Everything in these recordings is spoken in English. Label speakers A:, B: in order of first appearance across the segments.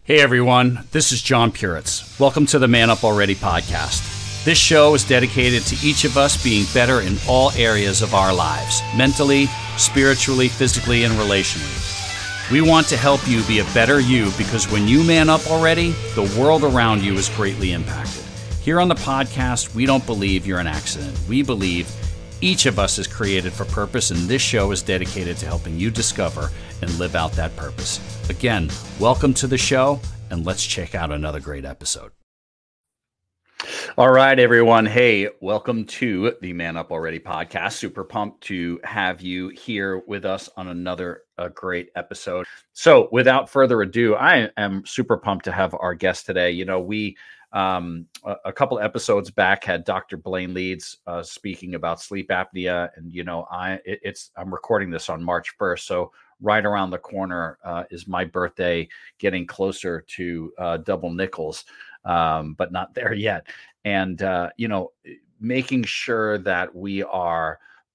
A: Hey everyone, this is John Puritz. Welcome to the Man Up Already podcast. This show is dedicated to each of us being better in all areas of our lives, mentally, spiritually, physically, and relationally. We want to help you be a better you because when you man up already, the world around you is greatly impacted. Here on the podcast, we don't believe you're an accident. We believe each of us is created for purpose, and this show is dedicated to helping you discover and live out that purpose. Again, welcome to the show, and let's check out another great episode. All right, everyone. Hey, welcome to the Man Up Already podcast. Super pumped to have you here with us on another great episode. So without further ado, I am super pumped to have our guest today. You know, we a couple episodes back had Dr. Blaine Leeds speaking about sleep apnea, and you know, I'm recording this on March 1st, so right around the corner is my birthday, getting closer to double nickels, but not there yet. And you know, making sure that we are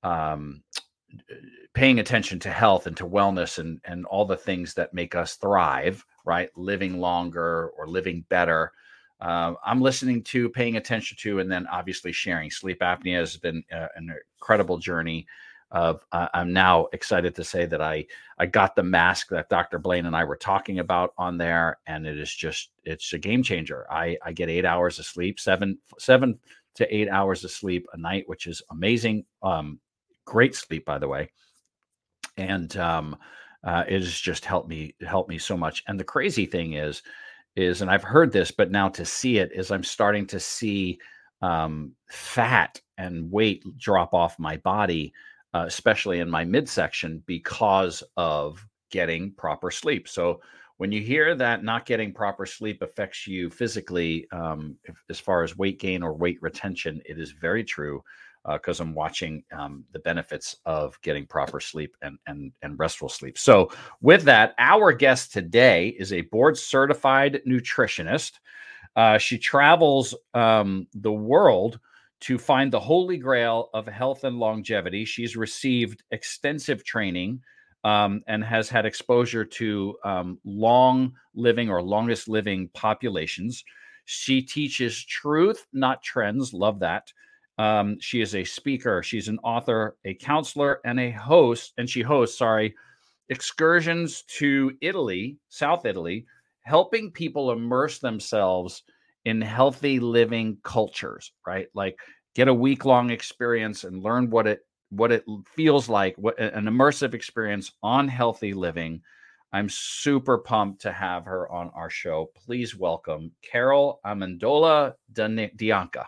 A: paying attention to health and to wellness and all the things that make us thrive, right? Living longer or living better. I'm listening to, paying attention to, and then obviously sharing. Sleep apnea has been an incredible journey. I'm now excited to say that I got the mask that Dr. Blaine and I were talking about on there, and it's a game changer. I get 8 hours of sleep, seven to 8 hours of sleep a night, which is amazing. Great sleep, by the way, and it has just helped me so much. And the crazy thing is, and I've heard this, but now to see it is I'm starting to see fat and weight drop off my body, especially in my midsection, because of getting proper sleep. So when you hear that not getting proper sleep affects you physically, as far as weight gain or weight retention, it is very true, because I'm watching the benefits of getting proper sleep and restful sleep. So with that, our guest today is a board certified nutritionist. She travels the world to find the holy grail of health and longevity. She's received extensive training and has had exposure to long living or longest living populations. She teaches truth, not trends. Love that. She is a speaker. She's an author, a counselor, and she hosts excursions to Italy, South Italy, helping people immerse themselves in healthy living cultures, right? Like get a week-long experience and learn what it feels like, what an immersive experience on healthy living. I'm super pumped to have her on our show. Please welcome Carol Amendola Dianca.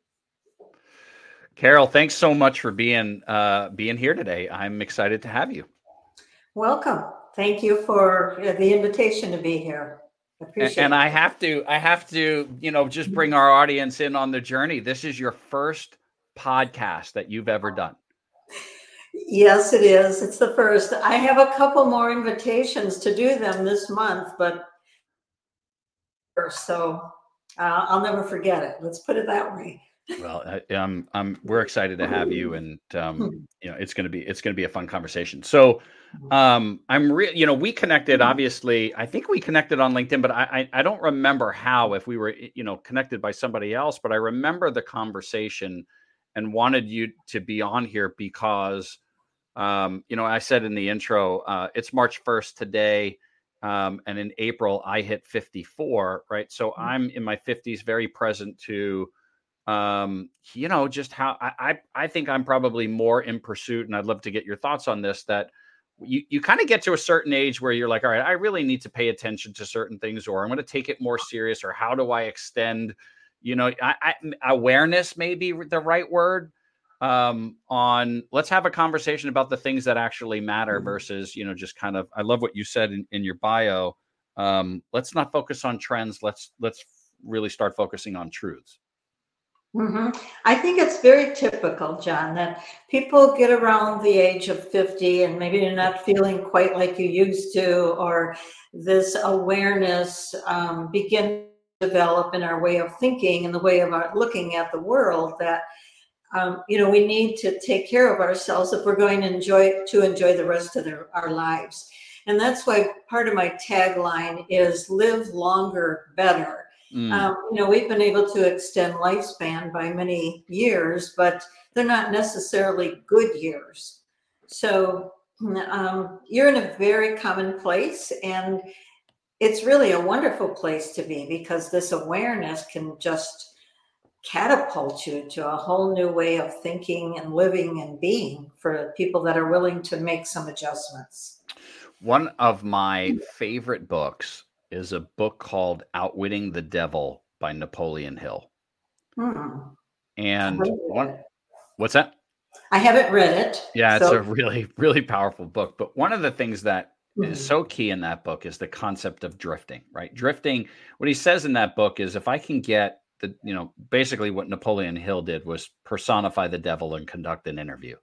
A: Carol, thanks so much for being here today. I'm excited to have you.
B: Welcome. Thank you for the invitation to be here. I appreciate it.
A: And I have to, you know, just bring our audience in on the journey. This is your first podcast that you've ever done.
B: Yes, it is. It's the first. I have a couple more invitations to do them this month, but so I'll never forget it. Let's put it that way.
A: Well, we're excited to have you, and you know, it's going to be a fun conversation. So, you know, we connected, obviously, I think we connected on LinkedIn, but I don't remember how, if we were, you know, connected by somebody else, but I remember the conversation and wanted you to be on here because, you know, I said in the intro, it's March 1st today. And in April I hit 54, right? So I'm in my 50s, very present to, you know, just how I think I'm probably more in pursuit, and I'd love to get your thoughts on this, that you kind of get to a certain age where you're like, all right, I really need to pay attention to certain things, or I'm going to take it more serious, or how do I extend, you know, awareness may be the right word, on let's have a conversation about the things that actually matter versus, you know, just kind of, I love what you said in your bio. Let's not focus on trends. Let's really start focusing on truths.
B: Mm-hmm. I think it's very typical, John, that people get around the age of 50 and maybe you're not feeling quite like you used to, or this awareness begin to develop in our way of thinking and the way of our looking at the world, that you know, we need to take care of ourselves if we're going to enjoy the rest of our lives. And that's why part of my tagline is live longer, better. We've been able to extend lifespan by many years, but they're not necessarily good years. So you're in a very common place, and it's really a wonderful place to be, because this awareness can just catapult you to a whole new way of thinking and living and being for people that are willing to make some adjustments.
A: One of my favorite books is a book called Outwitting the Devil by Napoleon Hill. And what's that?
B: I haven't read it.
A: Yeah, it's a really, really powerful book. But one of the things that is so key in that book is the concept of drifting, right? Drifting, what he says in that book is, if I can get basically what Napoleon Hill did was personify the devil and conduct an interview.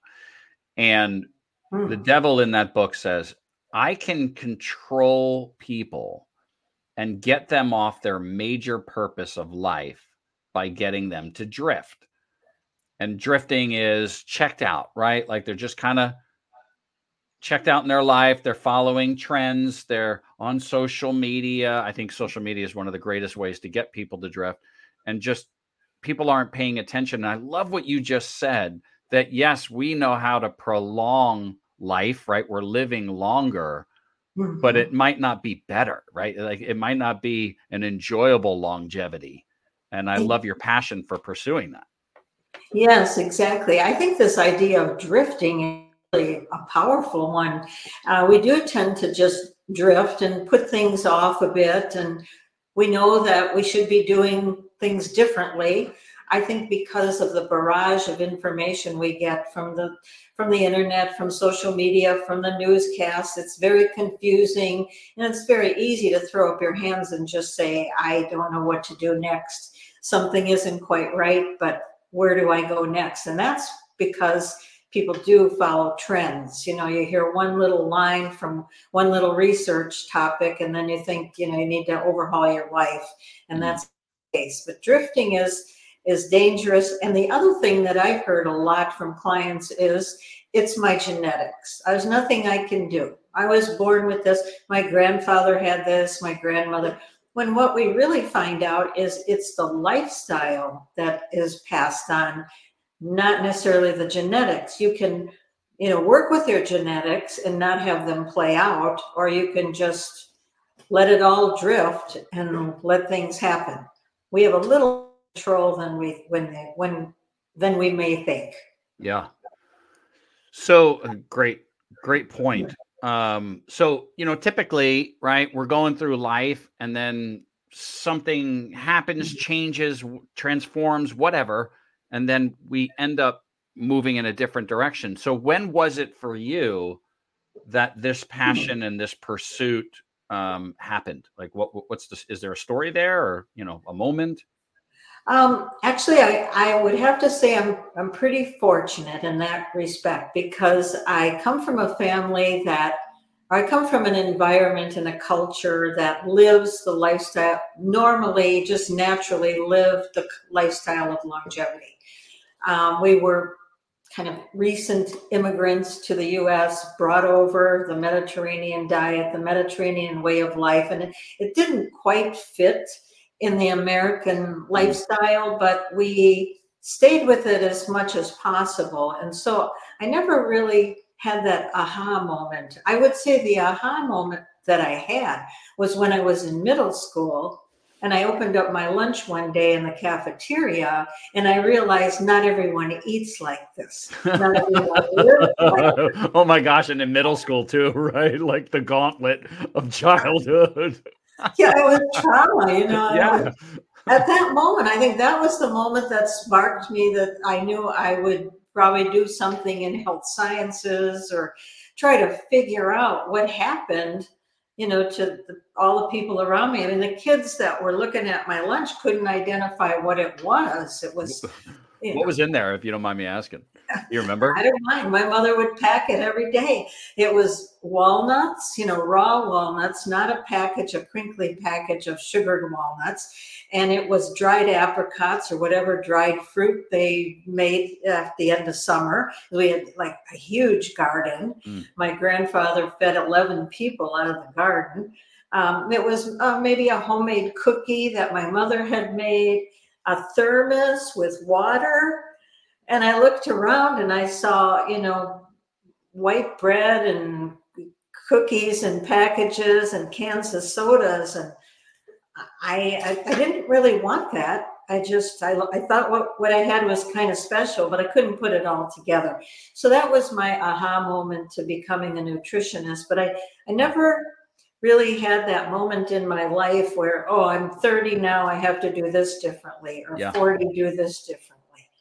A: And the devil in that book says, I can control people and get them off their major purpose of life by getting them to drift. And drifting is checked out, right? Like they're just kind of checked out in their life. They're following trends. They're on social media. I think social media is one of the greatest ways to get people to drift. And just people aren't paying attention. And I love what you just said, that yes, we know how to prolong life, right? We're living longer, but it might not be better, right? Like it might not be an enjoyable longevity. And I love your passion for pursuing that.
B: Yes, exactly. I think this idea of drifting is really a powerful one. We do tend to just drift and put things off a bit, and we know that we should be doing things differently. I think because of the barrage of information we get from the internet, from social media, from the newscasts, it's very confusing, and it's very easy to throw up your hands and just say, I don't know what to do next. Something isn't quite right, but where do I go next? And that's because people do follow trends. You hear one little line from one little research topic, and then you think, you need to overhaul your life. And that's the case. But drifting is dangerous. And the other thing that I've heard a lot from clients is, it's my genetics. There's nothing I can do. I was born with this. My grandfather had this, my grandmother. When what we really find out is it's the lifestyle that is passed on, not necessarily the genetics. You can, work with your genetics and not have them play out, or you can just let it all drift and let things happen. We have a little control than we may think.
A: Yeah. So great point. So, typically, right, we're going through life and then something happens, changes, transforms, whatever. And then we end up moving in a different direction. So when was it for you that this passion and this pursuit happened? Like is there a story there, or, a moment?
B: Actually, I would have to say I'm pretty fortunate in that respect, because I come from an environment and a culture that lives the lifestyle, normally just naturally live the lifestyle of longevity. We were kind of recent immigrants to the U.S., brought over the Mediterranean diet, the Mediterranean way of life, and it didn't quite fit in the American lifestyle, but we stayed with it as much as possible. And so I never really had that aha moment. I would say the aha moment that I had was when I was in middle school, and I opened up my lunch one day in the cafeteria, and I realized not everyone eats like this. Not everyone lives like this.
A: Oh my gosh, and in middle school too, right? Like the gauntlet of childhood.
B: Yeah, it was trauma,
A: Yeah.
B: At that moment, I think that was the moment that sparked me, that I knew I would probably do something in health sciences or try to figure out what happened, to all the people around me. I mean, the kids that were looking at my lunch couldn't identify what it was. It was You
A: What
B: know,
A: was in there, if you don't mind me asking? You remember?
B: I don't mind. My mother would pack it every day. It was walnuts, raw walnuts, not a package, a crinkly package of sugared walnuts. And it was dried apricots or whatever dried fruit they made at the end of summer. We had like a huge garden.
A: Mm.
B: My grandfather fed 11 people out of the garden. It was maybe a homemade cookie that my mother had made, a thermos with water. And I looked around and I saw, white bread and cookies and packages and cans of sodas. And I didn't really want that. I thought what I had was kind of special, but I couldn't put it all together. So that was my aha moment to becoming a nutritionist. But I never really had that moment in my life where, oh, I'm 30 now, I have to do this differently, or
A: Yeah.
B: 40, do this differently.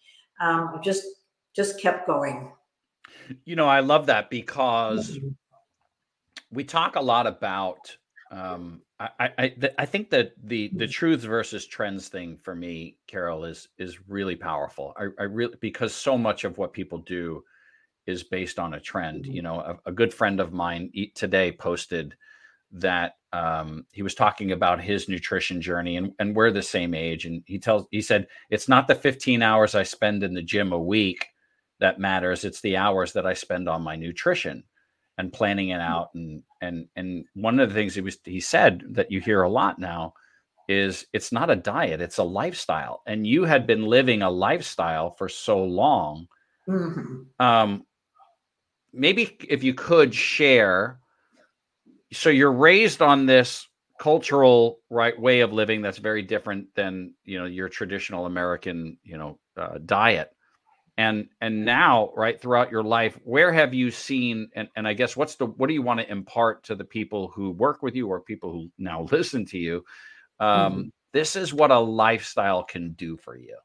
B: Just kept going.
A: I love that because we talk a lot about I think that the truths versus trends thing for me, Carol, is really powerful. I really, because so much of what people do is based on a trend. A good friend of mine today posted that he was talking about his nutrition journey, and we're the same age, and he said it's not the 15 hours I spend in the gym a week that matters, it's the hours that I spend on my nutrition and planning it out. And one of the things he said that you hear a lot now is it's not a diet, it's a lifestyle. And you had been living a lifestyle for so long.
B: Mm-hmm.
A: Maybe if you could share, so you're raised on this cultural way of living that's very different than your traditional American diet, and now throughout your life, where have you seen, and I guess what do you want to impart to the people who work with you or people who now listen to you? This is what a lifestyle can do for you.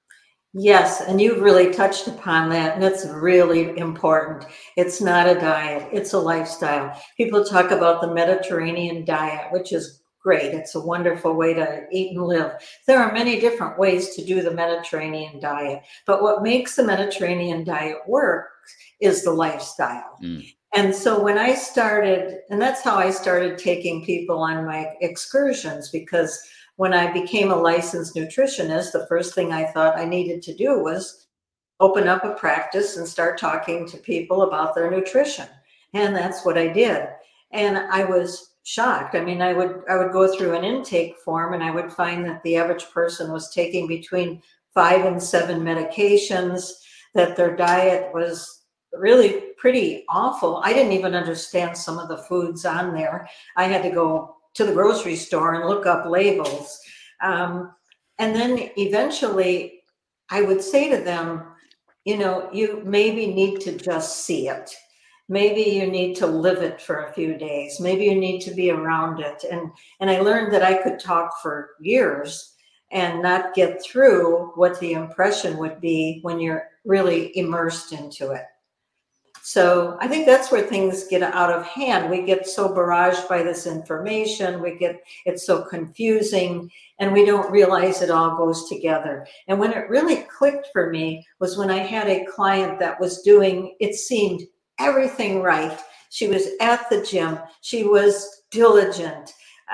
B: Yes, and you've really touched upon that, and it's really important. It's not a diet, it's a lifestyle. People talk about the Mediterranean diet, which is great. It's a wonderful way to eat and live. There are many different ways to do the Mediterranean diet, but what makes the Mediterranean diet work is the lifestyle. And so when I started, and that's how I started taking people on my excursions, because when I became a licensed nutritionist, the first thing I thought I needed to do was open up a practice and start talking to people about their nutrition. And that's what I did. And I was shocked. I mean, I would go through an intake form and I would find that the average person was taking between 5 and 7 medications, that their diet was really pretty awful. I didn't even understand some of the foods on there. I had to go to the grocery store and look up labels. And then eventually I would say to them, you maybe need to just see it. Maybe you need to live it for a few days. Maybe you need to be around it. And I learned that I could talk for years and not get through what the impression would be when you're really immersed into it. So I think that's where things get out of hand. We get so barraged by this information, it's so confusing, and we don't realize it all goes together. And when it really clicked for me was when I had a client that was doing, it seemed, everything right. She was at the gym. She was diligent.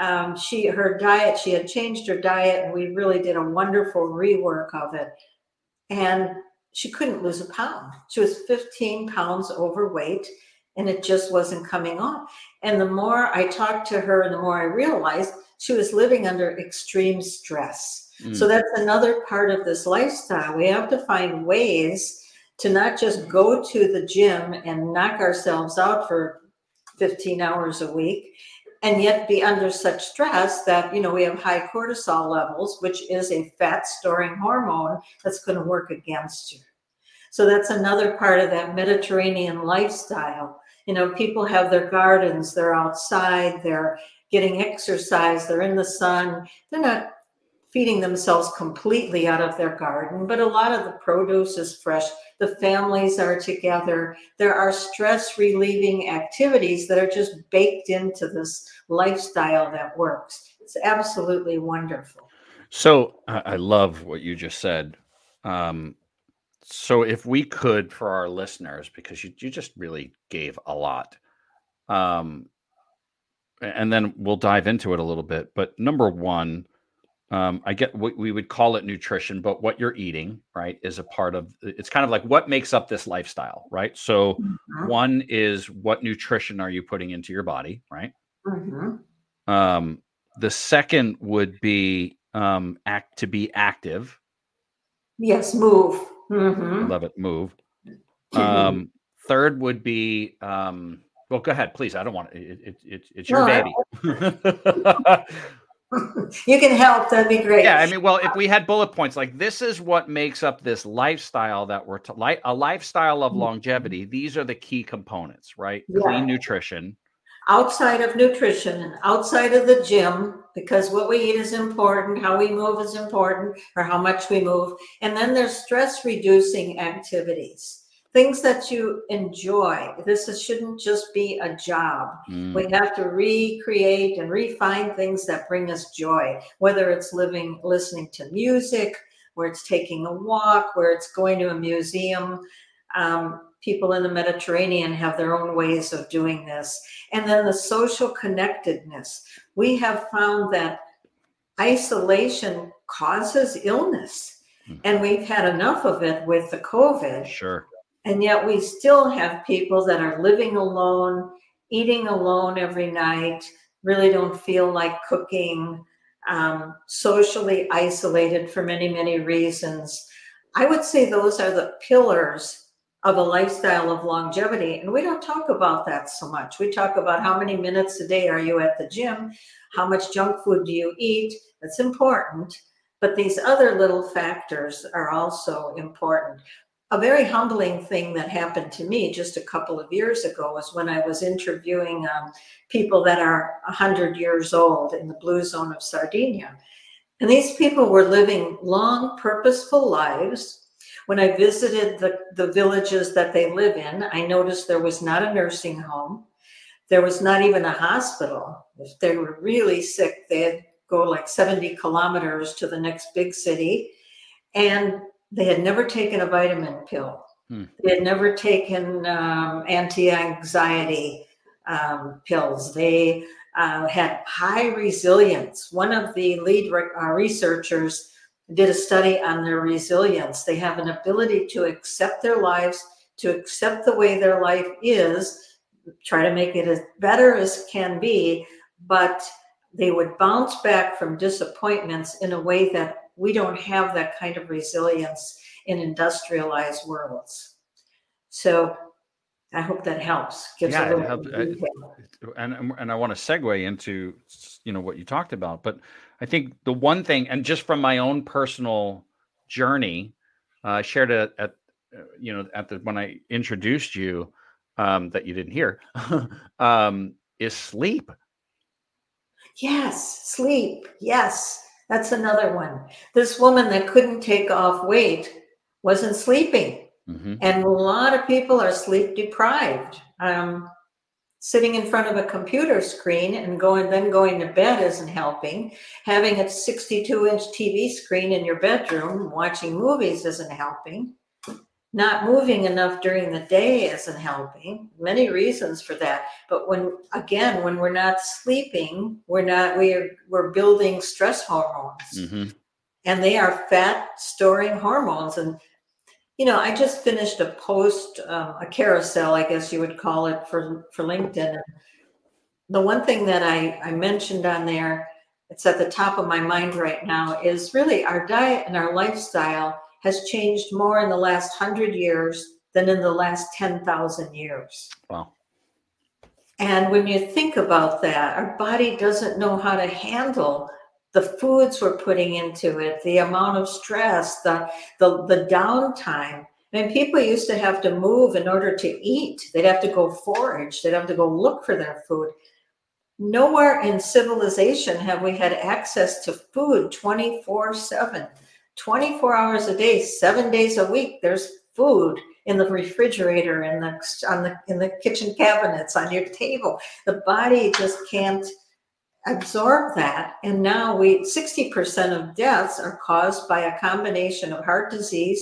B: Her diet, she had changed her diet, and we really did a wonderful rework of it. And she couldn't lose a pound. She was 15 pounds overweight, and it just wasn't coming off. And the more I talked to her, the more I realized she was living under extreme stress. So that's another part of this lifestyle. We have to find ways to not just go to the gym and knock ourselves out for 15 hours a week, and yet be under such stress that, we have high cortisol levels, which is a fat storing hormone that's going to work against you. So that's another part of that Mediterranean lifestyle. People have their gardens, they're outside, they're getting exercise, they're in the sun. They're not feeding themselves completely out of their garden, but a lot of the produce is fresh. The families are together. There are stress relieving activities that are just baked into this lifestyle that works. It's absolutely wonderful.
A: So I love what you just said. So if we could, for our listeners, because you just really gave a lot, um, and then we'll dive into it a little bit. But number one, I get we would call it nutrition, but what you're eating, right, is a part of it's kind of like what makes up this lifestyle, right? So
B: Mhm.
A: one is what nutrition are you putting into your body, right?
B: Mhm.
A: Um, the second would be to be active.
B: Yes, move.
A: I
B: Mhm.
A: love it. Move. Um, third would be well, go ahead, please. I don't want it's your
B: No,
A: baby.
B: you can help. That'd be
A: Yeah,
B: great.
A: I mean, well, if we had bullet points, like this is what makes up this lifestyle that we're a lifestyle of longevity. These are the key components, right? Clean
B: Yeah.
A: nutrition.
B: Outside of nutrition and outside of the gym, because what we eat is important, how we move is important, or how much we move. And then there's stress reducing activities, things that you enjoy. Shouldn't just be a job.
A: Mm,
B: We have to recreate and refine things that bring us joy, whether it's listening to music, where it's taking a walk, where it's going to a museum. People in the Mediterranean have their own ways of doing this. And then the social connectedness. We have found that isolation causes illness,
A: mm,
B: and we've had enough of it with the COVID.
A: sure.
B: And yet we still have people that are living alone, eating alone every night, really don't feel like cooking, socially isolated for many, many reasons. I would say those are the pillars of a lifestyle of longevity. And we don't talk about that so much. We talk about how many minutes a day are you at the gym? How much junk food do you eat? That's important. But these other little factors are also important. A very humbling thing that happened to me just a couple of years ago was when I was interviewing people that are 100 years old in the blue zone of Sardinia. And these people were living long, purposeful lives. When I visited the villages that they live in, I noticed there was not a nursing home. There was not even a hospital. If they were really sick, they'd go like 70 kilometers to the next big city. And they had never taken a vitamin pill.
A: Mm,
B: They had never taken anti-anxiety pills. They had high resilience. One of the lead researchers did a study on their resilience. They have an ability to accept their lives, to accept the way their life is, try to make it as better as can be, but they would bounce back from disappointments in a way that we don't have that kind of resilience in industrialized worlds. So I hope that helps, gives a
A: yeah, it
B: little
A: helps.
B: more detail.
A: And I want to segue into what you talked about, but I think the one thing, and just from my own personal journey, I shared it at the when I introduced you, that you didn't hear, is sleep.
B: Yes, sleep. Yes, that's another one. This woman that couldn't take off weight wasn't sleeping.
A: Hmm.
B: And a lot of people are sleep deprived. Sitting in front of a computer screen and going to bed isn't helping. Having a 62-inch TV screen in your bedroom watching movies isn't helping. Not moving enough during the day isn't helping. Many reasons for that. But when we're not sleeping, we're building stress hormones.
A: Hmm.
B: And they are fat storing hormones. And I just finished a post, a carousel, I guess you would call it, for LinkedIn. The one thing that I mentioned on there, it's at the top of my mind right now, is really our diet and our lifestyle has changed more in the last 100 years than in the last 10,000 years.
A: Wow.
B: And when you think about that, our body doesn't know how to handle the foods we're putting into it, the amount of stress, the downtime. I mean, people used to have to move in order to eat. They'd have to go forage. They'd have to go look for their food. Nowhere in civilization have we had access to food 24/7, 24 hours a day, 7 days a week. There's food in the refrigerator, in the kitchen cabinets, on your table. The body just can't absorb that. And now 60% of deaths are caused by a combination of heart disease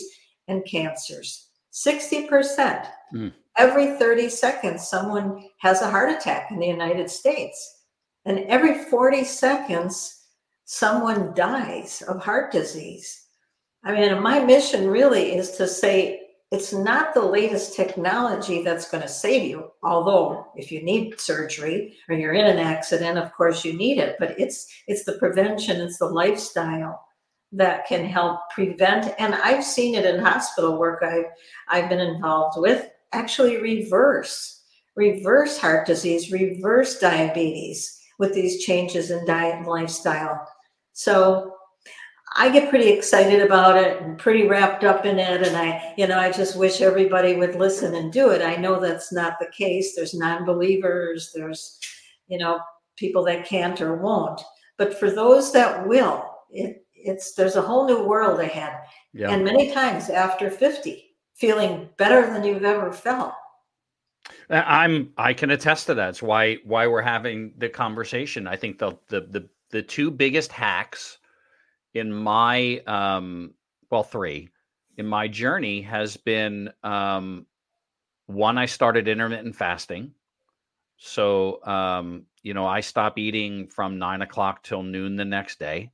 B: and cancers. 60%.
A: Mm.
B: Every 30 seconds, someone has a heart attack in the United States. And every 40 seconds, someone dies of heart disease. I mean, my mission really is to say it's not the latest technology that's going to save you. Although if you need surgery or you're in an accident, of course you need it, but it's the prevention, it's the lifestyle that can help prevent. And I've seen it in hospital work I've been involved with, actually reverse heart disease, reverse diabetes with these changes in diet and lifestyle. So I get pretty excited about it and pretty wrapped up in it. And I just wish everybody would listen and do it. I know that's not the case. There's non-believers, there's, people that can't or won't. But for those that will, there's a whole new world ahead.
A: Yeah.
B: And many times after 50, feeling better than you've ever felt.
A: I can attest to that. It's why we're having the conversation. I think the two biggest hacks in my three in my journey has been one, I started intermittent fasting. So I stopped eating from 9 o'clock till noon the next day.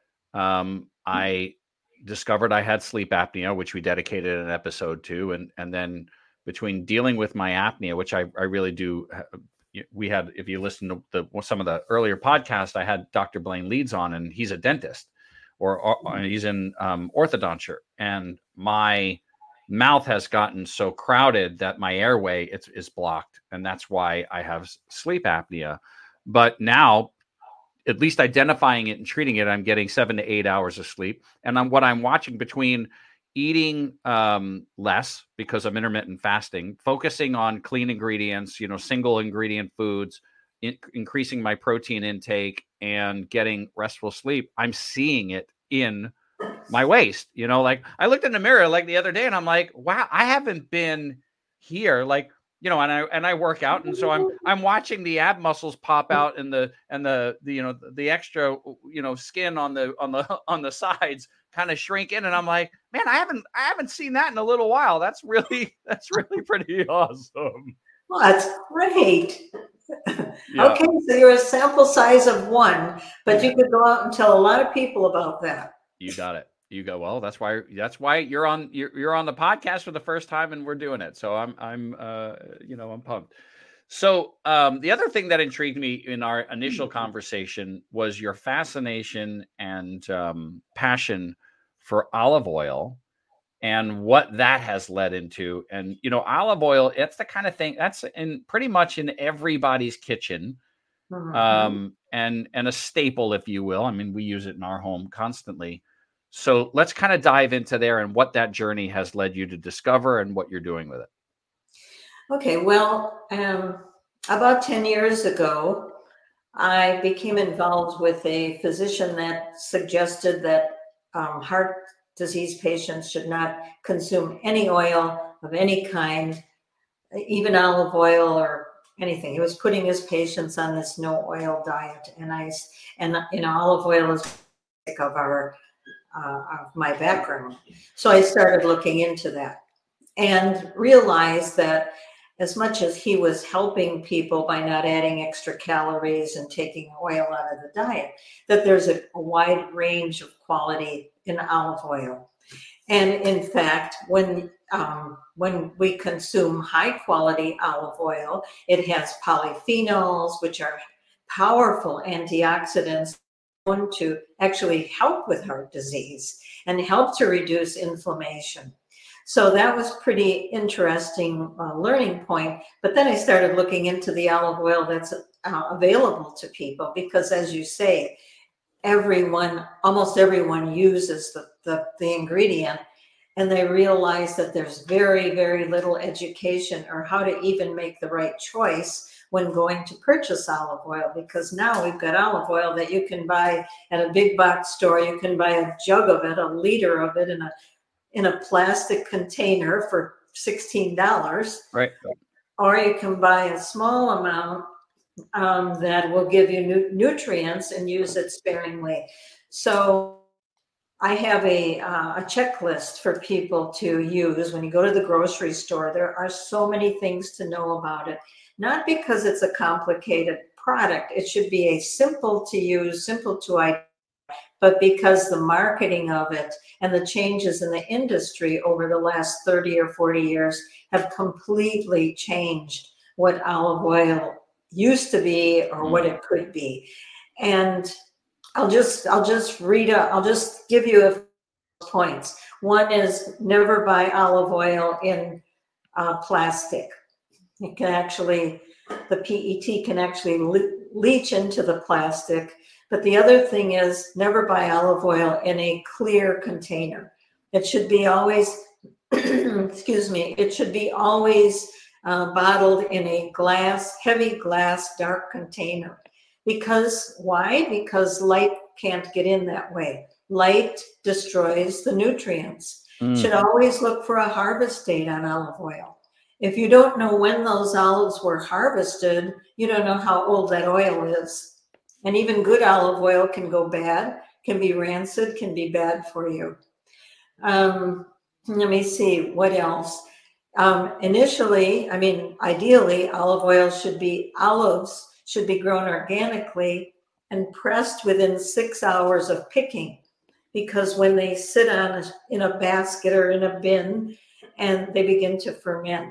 A: I discovered I had sleep apnea, which we dedicated an episode to, and then between dealing with my apnea, which I really do, we had, if you listen to some of the earlier podcasts, I had Dr. Blaine Leeds on, and he's a dentist, or he's in orthodonture, and my mouth has gotten so crowded that my airway is blocked, and that's why I have sleep apnea. But now, at least identifying it and treating it, I'm getting 7 to 8 hours of sleep. And what I'm watching between eating less because I'm intermittent fasting, focusing on clean ingredients, single ingredient foods, increasing my protein intake, and getting restful sleep, I'm seeing it in my waist. Like I looked in the mirror like the other day and I'm like, wow, I haven't been here. Like, and I work out, and so I'm watching the ab muscles pop out and the the extra skin on the sides kind of shrink in, and I'm like, man, I haven't seen that in a little while. That's really pretty awesome.
B: Well, that's great.
A: Yeah.
B: Okay, so you're a sample size of one, but you could go out and tell a lot of people about that.
A: You got it. You go, well, that's why you're on the podcast for the first time, and we're doing it. So I'm pumped. So the other thing that intrigued me in our initial conversation was your fascination and passion for olive oil and what that has led into. And olive oil, it's the kind of thing that's pretty much in everybody's kitchen, and a staple, if you will. I mean, we use it in our home constantly. So let's kind of dive into there and what that journey has led you to discover and what you're doing with it.
B: Okay, well, about 10 years ago, I became involved with a physician that suggested that heart disease patients should not consume any oil of any kind, even olive oil or anything. He was putting his patients on this no oil diet, and olive oil is of my background. So I started looking into that and realized that as much as he was helping people by not adding extra calories and taking oil out of the diet, that there's a wide range of quality in olive oil. And in fact, when we consume high quality olive oil, it has polyphenols, which are powerful antioxidants to actually help with heart disease and help to reduce inflammation. So that was pretty interesting learning point. But then I started looking into the olive oil that's available to people, because as you say, almost everyone uses the ingredient, and they realize that there's very, very little education or how to even make the right choice when going to purchase olive oil, because now we've got olive oil that you can buy at a big box store. You can buy a jug of it, a liter of it in a plastic container for $16.
A: Right.
B: Or you can buy a small amount that will give you nutrients and use it sparingly. So I have a checklist for people to use when you go to the grocery store. There are so many things to know about it, not because it's a complicated product. It should be a simple to use, simple to identify, but because the marketing of it and the changes in the industry over the last 30 or 40 years have completely changed what olive oil used to be or what it could be. And I'll just give you a points. One is never buy olive oil in plastic. It can actually, the PET can actually leach into the plastic. But the other thing is never buy olive oil in a clear container. It should be always, excuse me, it should be always bottled in a heavy glass, dark container. Because why? Because light can't get in that way. Light destroys the nutrients. Should always look for a harvest date on olive oil. If you don't know when those olives were harvested, you don't know how old that oil is. And even good olive oil can go bad, can be rancid, can be bad for you. Let me see, what else? Ideally, olives should be grown organically and pressed within 6 hours of picking, because when they sit in a basket or in a bin and they begin to ferment,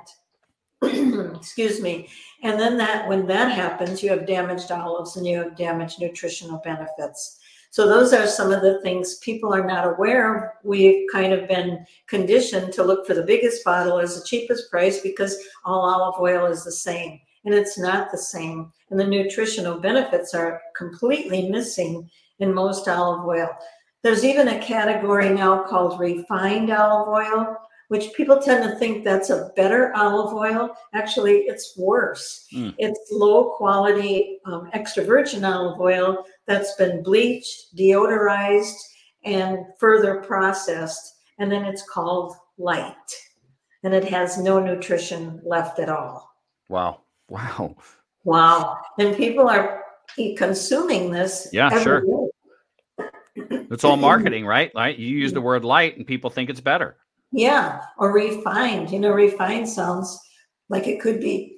B: excuse me, and then when that happens, you have damaged olives and you have damaged nutritional benefits. So those are some of the things people are not aware of. We've kind of been conditioned to look for the biggest bottle as the cheapest price because all olive oil is the same, and it's not the same. And the nutritional benefits are completely missing in most olive oil. There's even a category now called refined olive oil, which people tend to think that's a better olive oil. Actually, it's worse. It's low quality extra virgin olive oil that's been bleached, deodorized, and further processed. And then it's called light. And it has no nutrition left at all.
A: Wow.
B: And people are consuming this.
A: Yeah, sure. It's all marketing, right? You use the word light and people think it's better.
B: Yeah, or refined. Refined sounds like it could be,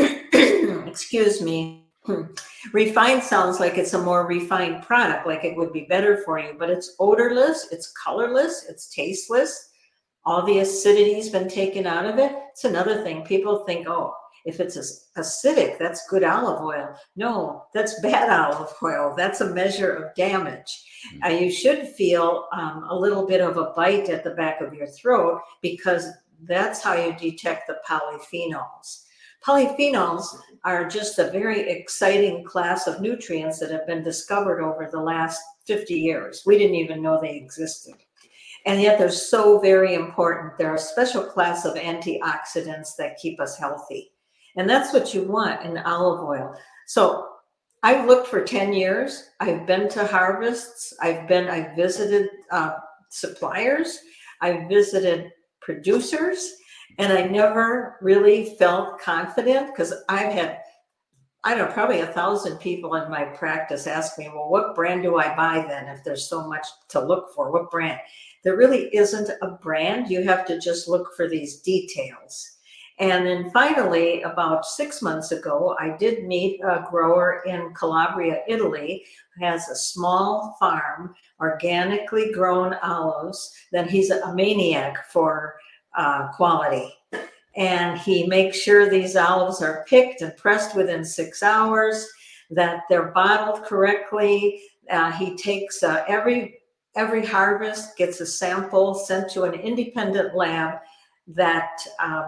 B: excuse me. Refined sounds like it's a more refined product, like it would be better for you, but it's odorless, it's colorless, it's tasteless. All the acidity's been taken out of it. It's another thing. People think, oh, if it's acidic, that's good olive oil. No, that's bad olive oil. That's a measure of damage. You should feel a little bit of a bite at the back of your throat, because that's how you detect the polyphenols. Polyphenols are just a very exciting class of nutrients that have been discovered over the last 50 years. We didn't even know they existed. And yet they're so very important. They're a special class of antioxidants that keep us healthy. And that's what you want in olive oil. So I've looked for 10 years. I've been to harvests. I've visited suppliers. I've visited producers, and I never really felt confident, because I've had, probably 1,000 people in my practice ask me, well, what brand do I buy then if there's so much to look for? What brand? There really isn't a brand. You have to just look for these details. And then finally, about 6 months ago, I did meet a grower in Calabria, Italy, who has a small farm, organically grown olives. Then he's a maniac for quality. And he makes sure these olives are picked and pressed within 6 hours, that they're bottled correctly. He takes every harvest, gets a sample sent to an independent lab that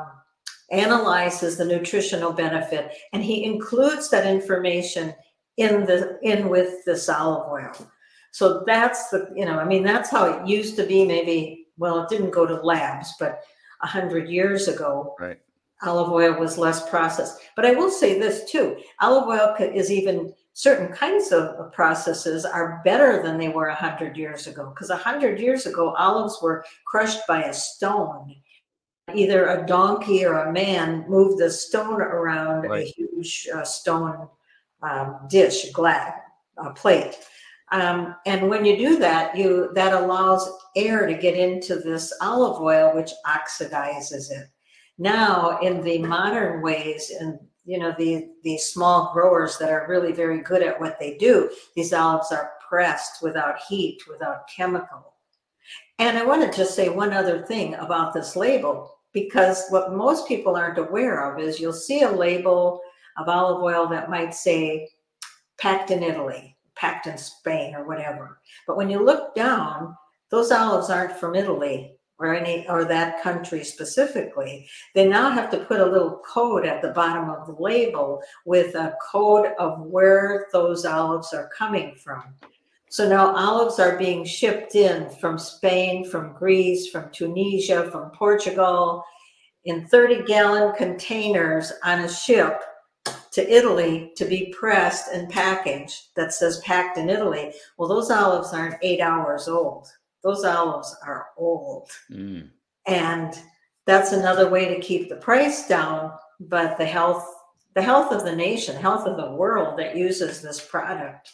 B: analyzes the nutritional benefit, and he includes that information in with this olive oil. So that's that's how it used to be. Maybe, well, it didn't go to labs, but 100 years ago,
A: right,
B: olive oil was less processed. But I will say this too: olive oil is even, certain kinds of processes are better than they were 100 years ago. Because 100 years ago, olives were crushed by a stone. Either a donkey or a man moved the stone around a huge stone dish, plate. And when you do that, that allows air to get into this olive oil, which oxidizes it. Now, in the modern ways, and these small growers that are really very good at what they do, these olives are pressed without heat, without chemical. And I want to just say one other thing about this label, because what most people aren't aware of is you'll see a label of olive oil that might say packed in Italy, packed in Spain, or whatever. But when you look down, those olives aren't from Italy or that country specifically. They now have to put a little code at the bottom of the label with a code of where those olives are coming from. So now olives are being shipped in from Spain, from Greece, from Tunisia, from Portugal, in 30-gallon containers on a ship to Italy to be pressed and packaged that says packed in Italy. Well, those olives aren't 8 hours old. Those olives are old. And that's another way to keep the price down, but the health of the nation, health of the world that uses this product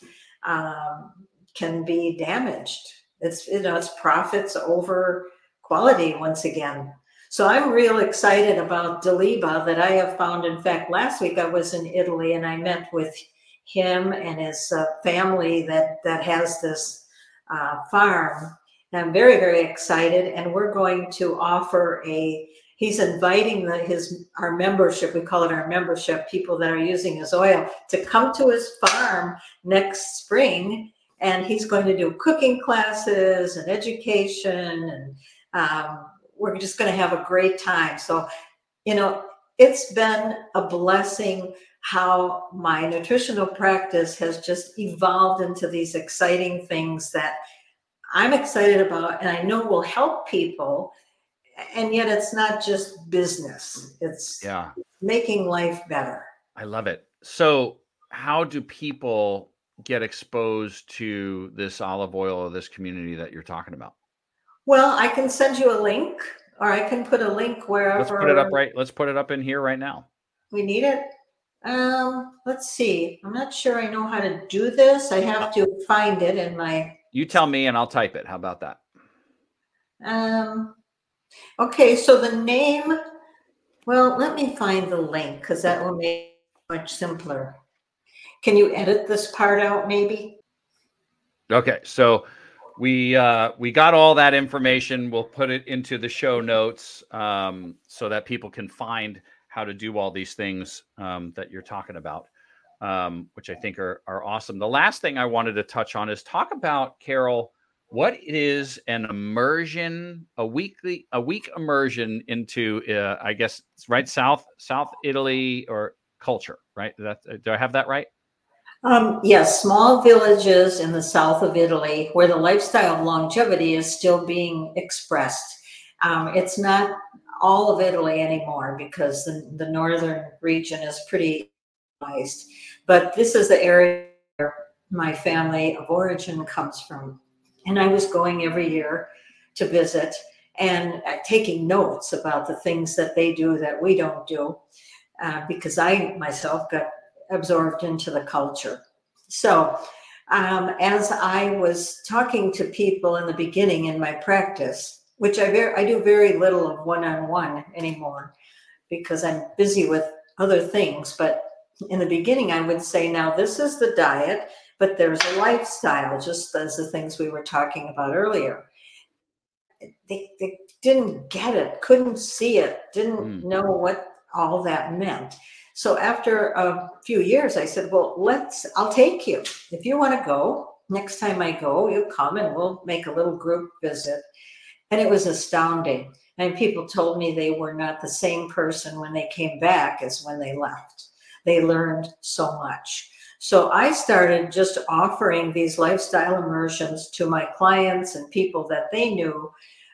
B: can be damaged. It's profits over quality once again. So I'm real excited about Deliba that I have found. In fact, last week I was in Italy and I met with him and his family that has this farm. And I'm very, very excited. And we're going to offer he's inviting our membership, we call it our membership, people that are using his oil, to come to his farm next spring. And he's going to do cooking classes and education, and we're just going to have a great time. So, it's been a blessing how my nutritional practice has just evolved into these exciting things that I'm excited about and I know will help people. And yet it's not just business. It's making life better.
A: I love it. So how do people get exposed to this olive oil or this community that you're talking about?
B: Well, I can send you a link, or I can put a link wherever.
A: Let's put it up Let's put it up in here right now.
B: We need it. Let's see. I'm not sure I know how to do this. I have to find it in my.
A: You tell me, and I'll type it. How about that?
B: Okay. So the name. Well, let me find the link because that will make it much simpler. Can you edit this part out, maybe?
A: Okay. So we got all that information. We'll put it into the show notes so that people can find how to do all these things that you're talking about, which I think are awesome. The last thing I wanted to touch on is talk about, Carol, what is an immersion, a week immersion into, I guess, right, South Italy or culture, right? Do I have that right?
B: Yes, small villages in the south of Italy where the lifestyle of longevity is still being expressed. It's not all of Italy anymore because the northern region is pretty civilized. But this is the area where my family of origin comes from. And I was going every year to visit and taking notes about the things that they do that we don't do because I myself got absorbed into the culture. So as I was talking to people in the beginning in my practice, which I do very little of one-on-one anymore because I'm busy with other things. But in the beginning, I would say, now this is the diet, but there's a lifestyle, just as the things we were talking about earlier. They didn't get it, couldn't see it, didn't know what all that meant. So after a few years, I said, well, I'll take you. If you want to go, next time I go, you come and we'll make a little group visit. And it was astounding. And people told me they were not the same person when they came back as when they left. They learned so much. So I started just offering these lifestyle immersions to my clients and people that they knew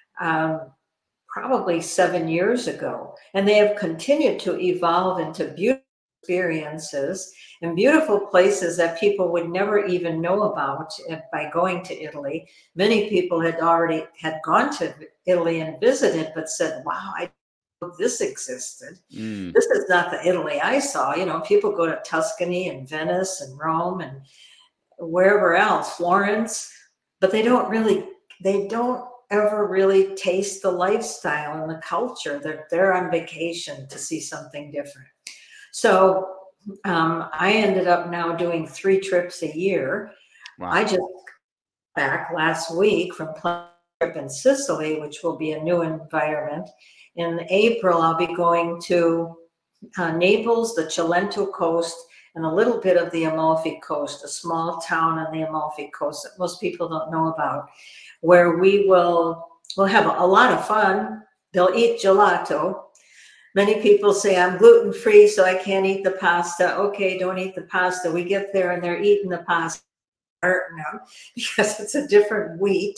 B: probably 7 years ago. And they have continued to evolve into beautiful experiences and beautiful places that people would never even know about by going to Italy. Many people had gone to Italy and visited, but said, wow, I didn't know this existed. This is not the Italy I saw. People go to Tuscany and Venice and Rome, and wherever else, Florence, but they don't ever really taste the lifestyle and the culture. They're on vacation to see something different. So I ended up now doing 3 trips a year.
A: Wow.
B: I just back last week from a trip in Sicily, which will be a new environment. In April, I'll be going to Naples, the Cilento coast, and a little bit of the Amalfi Coast, a small town on the Amalfi Coast that most people don't know about, where we'll have a lot of fun. They'll eat gelato. Many people say, I'm gluten-free, so I can't eat the pasta. Okay, don't eat the pasta. We get there and they're eating the pasta because it's a different wheat.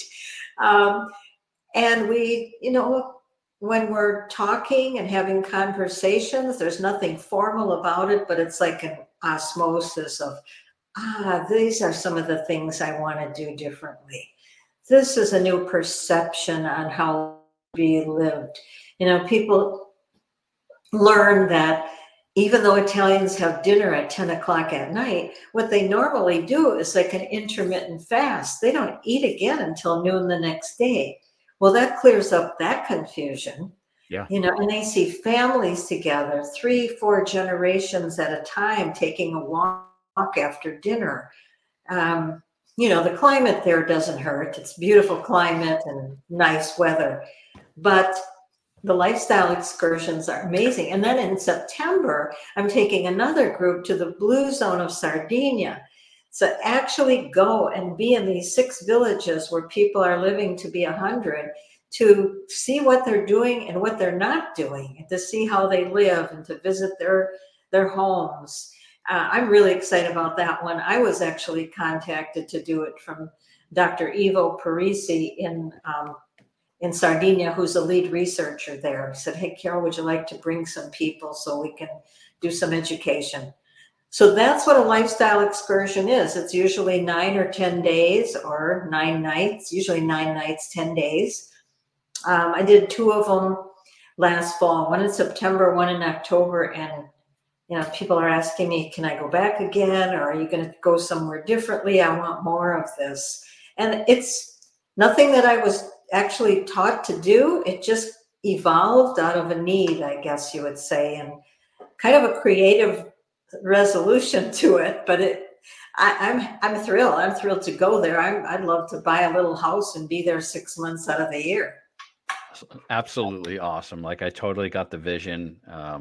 B: And we, when we're talking and having conversations, there's nothing formal about it, but it's like an osmosis of, these are some of the things I want to do differently. This is a new perception on how to be lived. People learn that even though Italians have dinner at 10 o'clock at night, what they normally do is like an intermittent fast. They don't eat again until noon the next day. Well, that clears up that confusion.
A: Yeah.
B: And they see families together, 3-4 generations at a time, taking a walk after dinner. The climate there doesn't hurt. It's beautiful climate and nice weather, but the lifestyle excursions are amazing. And then in September, I'm taking another group to the blue zone of Sardinia. So actually go and be in these 6 villages where people are living to be 100, to see what they're doing and what they're not doing, and to see how they live and to visit their homes. I'm really excited about that one. I was actually contacted to do it from Dr. Ivo Parisi in Sardinia, who's a lead researcher there. He said, hey, Carol, would you like to bring some people so we can do some education? So that's what a lifestyle excursion is. It's usually 9 or 10 days or 9 nights, usually 9 nights, 10 days. I did 2 of them last fall, one in September, one in October. And, people are asking me, can I go back again? Or are you going to go somewhere differently? I want more of this. And it's nothing that I was actually taught to do. It just evolved out of a need, I guess you would say, and kind of a creative resolution to it. But I'm thrilled. I'm thrilled to go there. I'd love to buy a little house and be there 6 months out of the year.
A: Absolutely awesome. Like, I totally got the vision.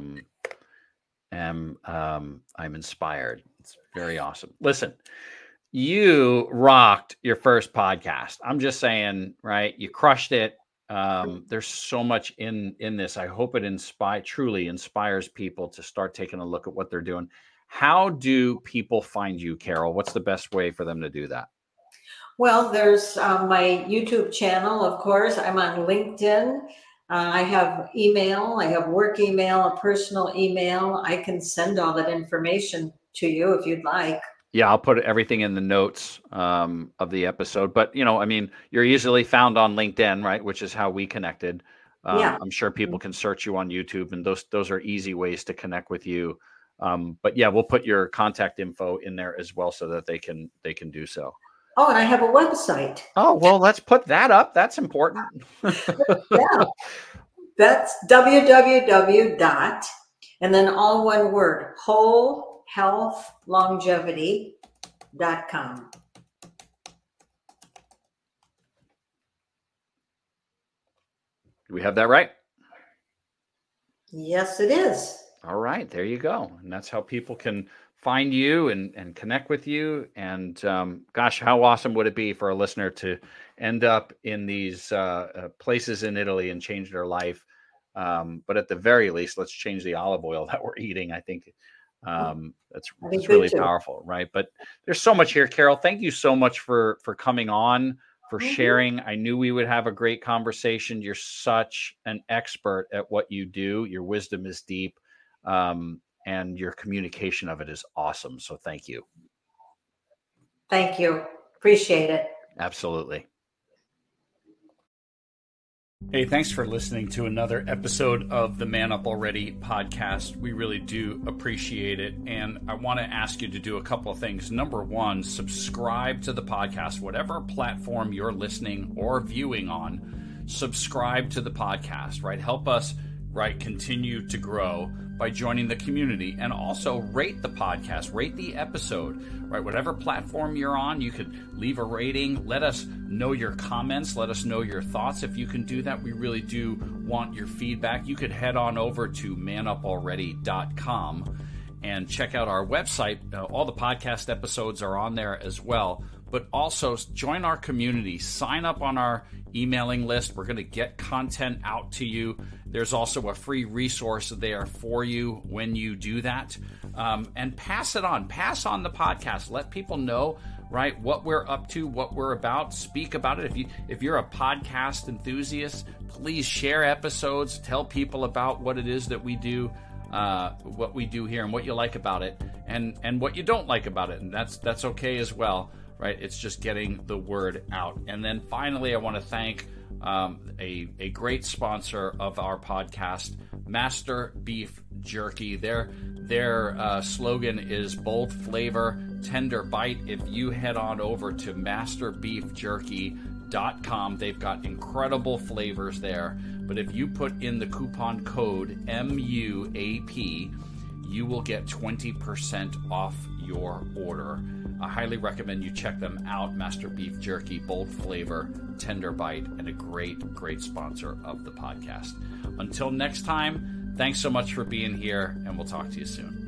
A: I'm inspired. It's very awesome. Listen, you rocked your first podcast. I'm just saying, right? You crushed it. There's so much in this. I hope it truly inspires people to start taking a look at what they're doing. How do people find you, Carol? What's the best way for them to do that?
B: Well, there's my YouTube channel, of course. I'm on LinkedIn. I have email. I have work email, a personal email. I can send all that information to you if you'd like.
A: Yeah, I'll put everything in the notes of the episode. But, you're easily found on LinkedIn, right? Which is how we connected.
B: Yeah.
A: I'm sure people can search you on YouTube, and those are easy ways to connect with you. But yeah, we'll put your contact info in there as well so that they can do so.
B: Oh, and I have a website.
A: Oh, well, let's put that up. That's important.
B: Yeah. That's www. And then all one word, wholehealthlongevity.com.
A: Do we have that right?
B: Yes, it is.
A: All right, there you go. And that's how people can find you and connect with you. And gosh, how awesome would it be for a listener to end up in these places in Italy and change their life? But at the very least, let's change the olive oil that we're eating. I think that's really powerful, right? But there's so much here, Carol. Thank you so much for coming on, for sharing. I knew we would have a great conversation. You're such an expert at what you do. Your wisdom is deep. And your communication of it is awesome. So thank you.
B: Thank you. Appreciate it.
A: Absolutely. Hey, thanks for listening to another episode of the Man Up Already podcast. We really do appreciate it. And I want to ask you to do a couple of things. Number one, subscribe to the podcast, whatever platform you're listening or viewing on, subscribe to the podcast, right? Help us, right, continue to grow by joining the community, and also rate the podcast, rate the episode, right? Whatever platform you're on, you could leave a rating. Let us know your comments. Let us know your thoughts. If you can do that, we really do want your feedback. You could head on over to manupalready.com and check out our website. All the podcast episodes are on there as well. But also join our community. Sign up on our emailing list. We're going to get content out to you. There's also a free resource there for you when you do that. And pass it on. Pass on the podcast. Let people know, right, what we're up to, what we're about. Speak about it. If you're a podcast enthusiast, please share episodes. Tell people about what it is that we do. What we do here and what you like about it, and what you don't like about it, and that's okay as well, right? It's just getting the word out. And then finally, I want to thank a great sponsor of our podcast, Master Beef Jerky. Their slogan is bold flavor, tender bite. If you head on over to masterbeefjerky.com, they've got incredible flavors there. But if you put in the coupon code MUAP, you will get 20% off your order. I highly recommend you check them out. Master Beef Jerky, bold flavor, tender bite, and a great sponsor of the podcast. Until next time, thanks so much for being here, and we'll talk to you soon.